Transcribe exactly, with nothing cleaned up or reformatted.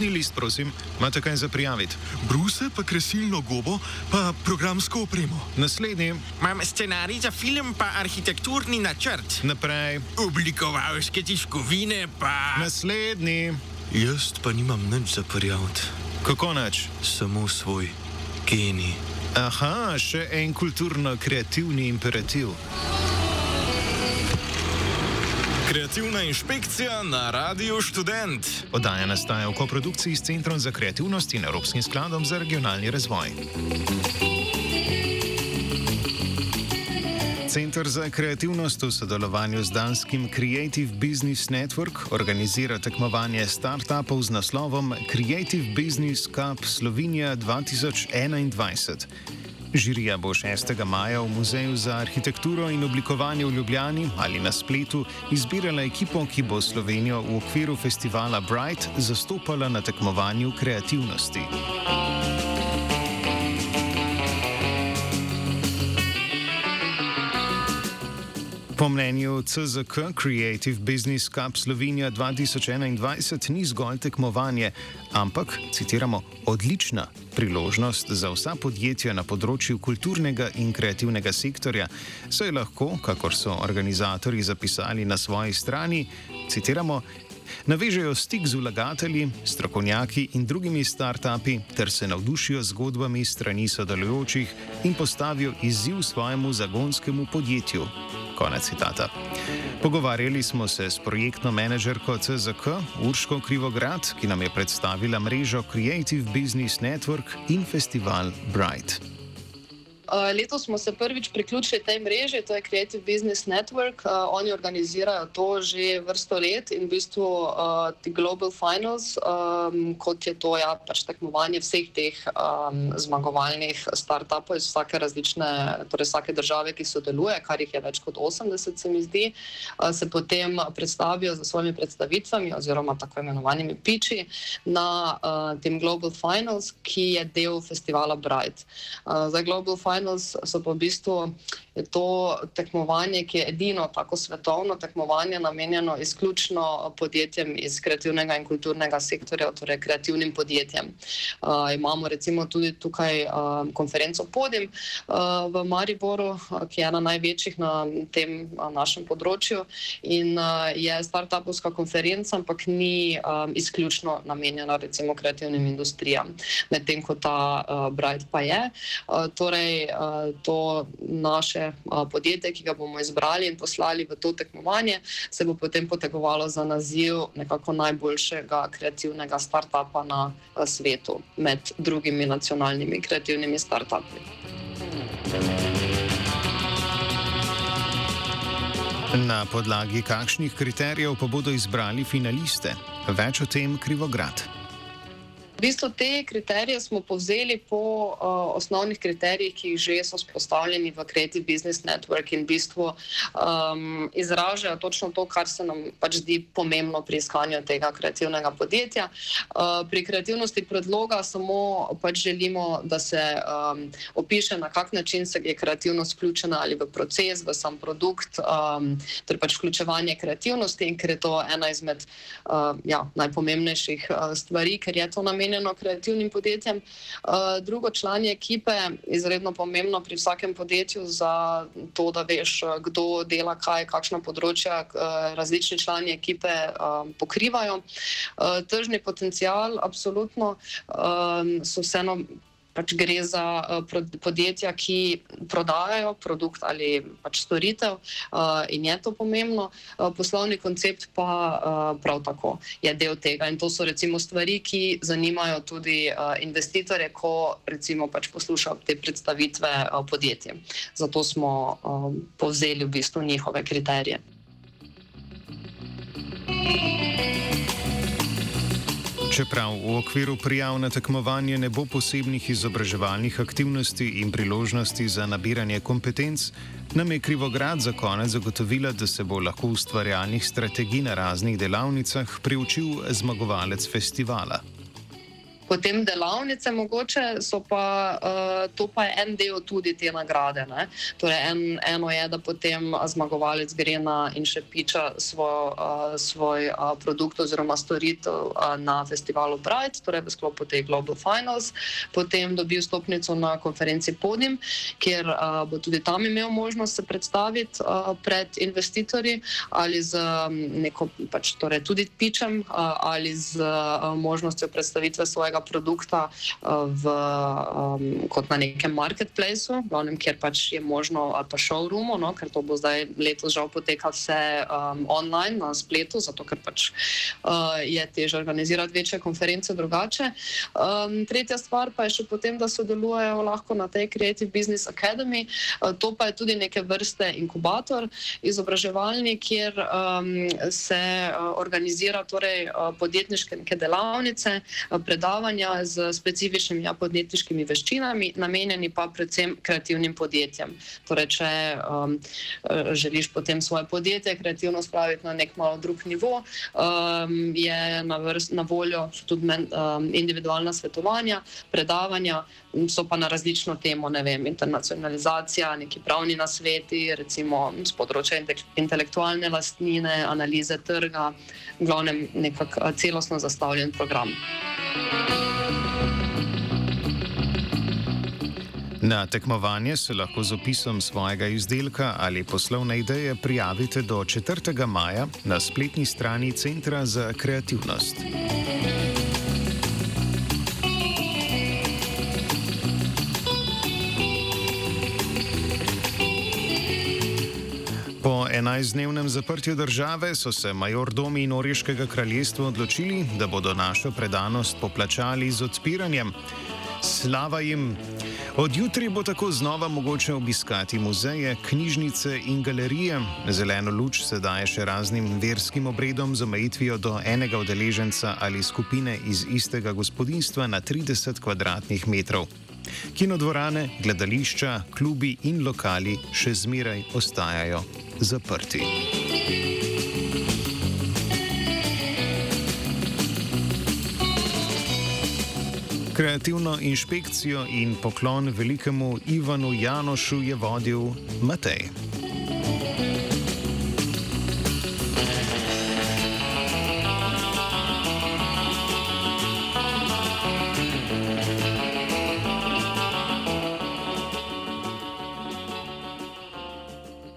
Potni list, prosim. Imate kaj za prijaviti? Bruse, pa kresilno gobo, pa programsko opremo. Naslednji. Imam scenarij za film, pa arhitekturni načrt. Naprej. Oblikovalske tiskovine, pa... Naslednji. Jaz pa nimam nič za prijaviti. Kako nič? Samo svoj genij. Aha, še en kulturno-kreativni imperativ. Kreativna inšpekcija na Radiu Študent. Oddaja nastaja v koprodukciji s Centrom za kreativnost in Evropskim skladom za regionalni razvoj. Center za kreativnost v sodelovanju z danskim Creative Business Network organizira tekmovanje startupov z naslovom Creative Business Cup Slovenija dva tisoč enaindvajset. Žirija bo šestega maja v Muzeju za arhitekturo in oblikovanje v Ljubljani ali na spletu izbirala ekipo, ki bo Slovenijo v okviru festivala Bright zastopala na tekmovanju kreativnosti. Po mnenju C Z K Creative Business Cup Slovenija dva tisoč enaindvajset ni zgolj tekmovanje, ampak, citiramo, odlična priložnost za vsa podjetja na področju kulturnega in kreativnega sektorja, saj lahko, kakor so organizatorji zapisali na svoji strani, citiramo, navežejo stik z vlagatelji, strokovnjaki in drugimi startupi ter se navdušijo zgodbami strani sodelujočih in postavijo izziv svojemu zagonskemu podjetju. Konec citata. Pogovarjali smo se s projektno menedžerko C Z K Urško Krivograd, ki nam je predstavila mrežo Creative Business Network in festival Bright. Letos smo se prvič priključili tej mreži, to je Creative Business Network. Uh, oni organizirajo to že vrsto let in v bistvu uh, The Global Finals, um, kot je to ja, pač tekmovanje vseh teh um, zmagovalnih startupov iz vsake različne, torej vsake države, ki sodeluje, kar jih je več kot osemdeset, se mi zdi, uh, se potem predstavijo za svojimi predstavitvami oziroma tako imenovanimi pitchi na uh, tem Global Finals, ki je del festivala Bright. Uh, za Global Finals so pa v bistvu je to tekmovanje, ki je edino tako svetovno tekmovanje namenjeno izključno podjetjem iz kreativnega in kulturnega sektorja, torej kreativnim podjetjem. Uh, imamo recimo tudi tukaj uh, konferenco Podim uh, v Mariboru, ki je ena največjih na tem uh, našem področju in uh, je startupovska konferenca, ampak ni um, izključno namenjena recimo kreativnim industrijam, medtem ko ta uh, Bright pa je. Uh, torej, uh, to naše podjetje, ki ga bomo izbrali in poslali v to tekmovanje, se bo potem potegovalo za naziv nekako najboljšega kreativnega startupa na svetu med drugimi nacionalnimi kreativnimi startupi. Na podlagi kakšnih kriterijev pa bodo izbrali finaliste? Več o tem Krivograd. V bistvu te kriterije smo povzeli po uh, osnovnih kriterijih, ki jih že so vzpostavljeni v Creative Business Network in v bistvu um, izražajo točno to, kar se nam pač zdi pomembno pri iskanju tega kreativnega podjetja. Uh, pri kreativnosti predloga samo pač želimo, da se um, opiše, na kak način se je kreativnost vključena ali v proces, v sam produkt, um, torej pač vključevanje kreativnosti in ker je to ena izmed uh, ja, najpomembnejših uh, stvari, ker je to namenjeno kreativnim podjetjem. Drugo, člani ekipe, izredno pomembno pri vsakem podjetju za to, da veš, kdo dela kaj, kakšna področja različni člani ekipe pokrivajo. Tržni potencial, absolutno, so vseeno pač gre za uh, podjetja, ki prodajajo produkt ali pač storitev uh, in je to pomembno. Uh, poslovni koncept pa uh, prav tako je del tega in to so recimo stvari, ki zanimajo tudi uh, investitorje, ko recimo pač poslušajo te predstavitve uh, podjetjem. Zato smo uh, povzeli v bistvu njihove kriterije. Čeprav v okviru prijav na tekmovanje ne bo posebnih izobraževalnih aktivnosti in priložnosti za nabiranje kompetenc, nam je Krivograd za konec zagotovila, da se bo lahko ustvarjalnih strategij na raznih delavnicah priučil zmagovalec festivala. Potem delavnice mogoče so pa, uh, to pa je en del tudi te nagrade. Ne? Torej en, eno je, da potem zmagovalec gre na in še piča svoj, uh, svoj uh, produkt oziroma storitev uh, na festivalu Bright, torej v sklopu te Global Finals, potem dobi vstopnico na konferenci Podim, kjer uh, bo tudi tam imel možnost se predstaviti uh, pred investitorji ali z um, neko, pač torej tudi pičem uh, ali z uh, možnostjo predstavitve svojega produkta uh, v, um, kot na nekem marketplaceu, glavnem, kjer pač je možno, ali pa showroomu, no, ker to bo zdaj letos žal poteka vse um, online na spletu, zato ker pač uh, je težje organizirati večje konference drugače. Um, tretja stvar pa je še potem, da sodelujejo lahko na tej Creative Business Academy. Uh, to pa je tudi neke vrste inkubator izobraževalni, kjer um, se uh, organizira torej uh, podjetniške neke delavnice, uh, predavanja z specifičnimi ja, podjetniškimi veščinami, namenjeni pa predvsem kreativnim podjetjem. Torej, če um, želiš potem svoje podjetje kreativno spraviti na nek malo drug nivo, um, je na, vrst, na voljo tudi men, um, individualna svetovanja, predavanja, so pa na različno temo, ne vem, internacionalizacija, neki pravni nasveti, recimo z področja intelektualne lastnine, analize trga, v glavnem nekak celostno zastavljen program. Na tekmovanje se lahko z opisom svojega izdelka ali poslovne ideje prijavite do četrtega maja na spletni strani Centra za kreativnost. Po enajstdnevnem zaprtju države so se majordomi Norveškega kraljestva odločili, da bodo našo predanost poplačali z odpiranjem. Slava jim! Od jutri bo tako znova mogoče obiskati muzeje, knjižnice in galerije. Zeleno luč se daje še raznim verskim obredom z omejitvijo do enega udeleženca ali skupine iz istega gospodinjstva na trideset kvadratnih metrov. Kinodvorane, gledališča, klubi in lokali še zmeraj ostajajo zaprti. Kreativno inšpekcijo in poklon velikemu Ivanu Janošu je vodil Matej.